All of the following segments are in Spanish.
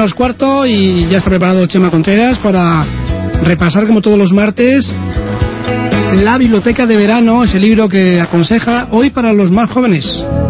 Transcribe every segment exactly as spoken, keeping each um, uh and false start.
menos cuarto y ya está preparado Chema Contreras para repasar, como todos los martes, la biblioteca de verano, ese libro que aconseja hoy para los más jóvenes.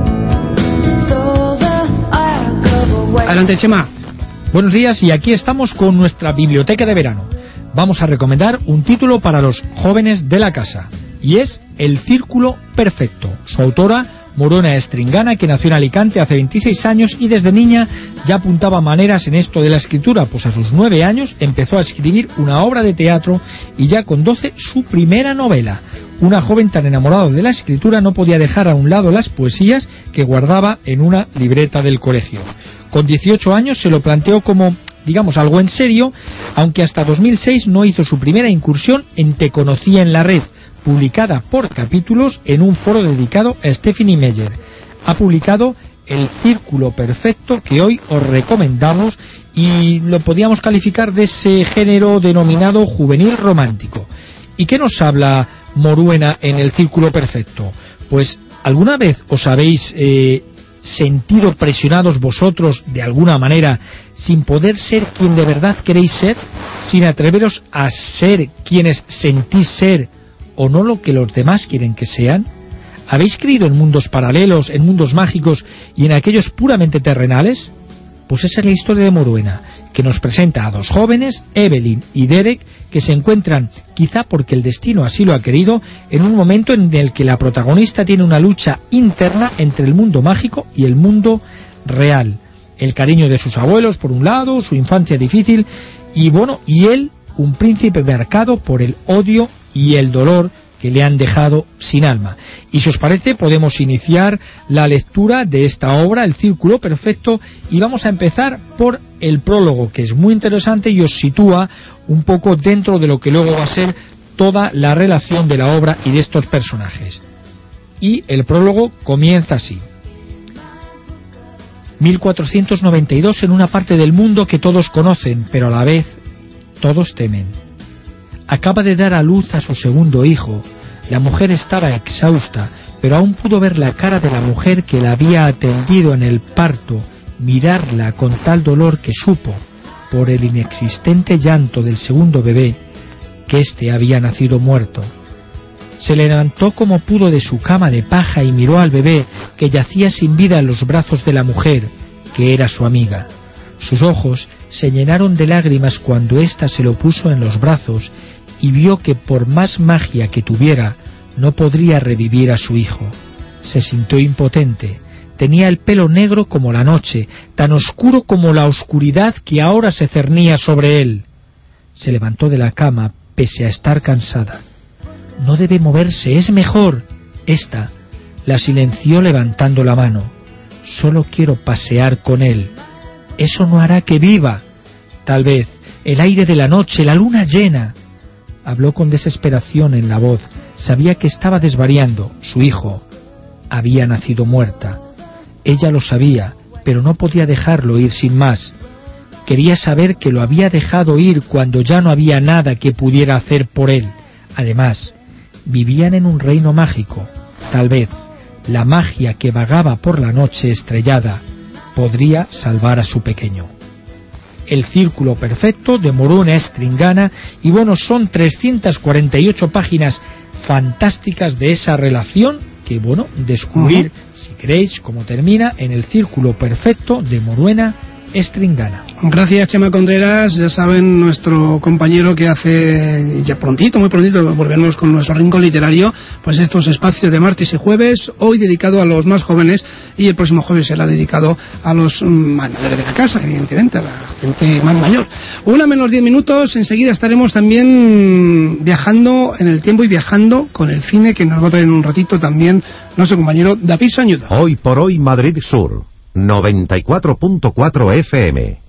Adelante, Chema. Buenos días, y aquí estamos con nuestra biblioteca de verano. Vamos a recomendar un título para los jóvenes de la casa, y es El Círculo Perfecto. Su autora, Morona Estringana, que nació en Alicante hace veintiséis años y desde niña ya apuntaba maneras en esto de la escritura, pues a sus nueve años empezó a escribir una obra de teatro y ya con doce su primera novela. Una joven tan enamorada de la escritura no podía dejar a un lado las poesías que guardaba en una libreta del colegio. Con dieciocho años se lo planteó como, digamos, algo en serio, aunque hasta dos mil seis no hizo su primera incursión en Te conocía en la red, publicada por capítulos en un foro dedicado a Stephanie Meyer. Ha publicado El Círculo Perfecto, que hoy os recomendamos, y lo podíamos calificar de ese género denominado juvenil romántico. ¿Y qué nos habla Moruena en El Círculo Perfecto? Pues, ¿alguna vez os habéis eh, sentido presionados vosotros de alguna manera sin poder ser quien de verdad queréis ser? Sin atreveros a ser quienes sentís ser o no lo que los demás quieren que sean. ¿Habéis creído en mundos paralelos, en mundos mágicos y en aquellos puramente terrenales? Pues esa es la historia de Moruena, que nos presenta a dos jóvenes, Evelyn y Derek, que se encuentran, quizá porque el destino así lo ha querido, en un momento en el que la protagonista tiene una lucha interna entre el mundo mágico y el mundo real. El cariño de sus abuelos, por un lado, su infancia difícil, y bueno, y él, un príncipe marcado por el odio y el dolor que le han dejado sin alma. Y si os parece, podemos iniciar la lectura de esta obra, El Círculo Perfecto, y vamos a empezar por el prólogo, que es muy interesante y os sitúa un poco dentro de lo que luego va a ser toda la relación de la obra y de estos personajes. Y el prólogo comienza así: mil cuatrocientos noventa y dos, en una parte del mundo que todos conocen, pero a la vez todos temen. Acaba de dar a luz a su segundo hijo. La mujer estaba exhausta, pero aún pudo ver la cara de la mujer que la había atendido en el parto, mirarla con tal dolor que supo, por el inexistente llanto del segundo bebé, que éste había nacido muerto. Se levantó como pudo de su cama de paja y miró al bebé, que yacía sin vida en los brazos de la mujer, que era su amiga. Sus ojos se llenaron de lágrimas cuando ésta se lo puso en los brazos y vio que por más magia que tuviera, no podría revivir a su hijo. Se sintió impotente. Tenía el pelo negro como la noche, tan oscuro como la oscuridad que ahora se cernía sobre él. Se levantó de la cama, pese a estar cansada. No debe moverse, es mejor. Esta la silenció levantando la mano. Solo quiero pasear con él. Eso no hará que viva. Tal vez el aire de la noche, la luna llena. Habló con desesperación en la voz. Sabía que estaba desvariando. Su hijo había nacido muerta. Ella lo sabía, pero no podía dejarlo ir sin más. Quería saber que lo había dejado ir cuando ya no había nada que pudiera hacer por él. Además, vivían en un reino mágico. Tal vez la magia que vagaba por la noche estrellada podría salvar a su pequeño. El Círculo Perfecto, de Morona Estringana, y bueno, son trescientas cuarenta y ocho páginas fantásticas de esa relación que, bueno, descubrir, uh-huh. si queréis, cómo termina en El Círculo Perfecto, de Morona Estringana. Gracias, Chema Contreras. Ya saben, nuestro compañero que hace ya prontito, muy prontito, volvernos con nuestro rincón literario, pues estos espacios de martes y jueves, hoy dedicado a los más jóvenes, y el próximo jueves será dedicado a los mayores de la casa, evidentemente, a la gente más mayor. Una menos diez minutos, enseguida estaremos también viajando en el tiempo y viajando con el cine, que nos va a traer en un ratito también nuestro compañero David Sañudo. Hoy por hoy Madrid Sur, noventa y cuatro punto cuatro F M.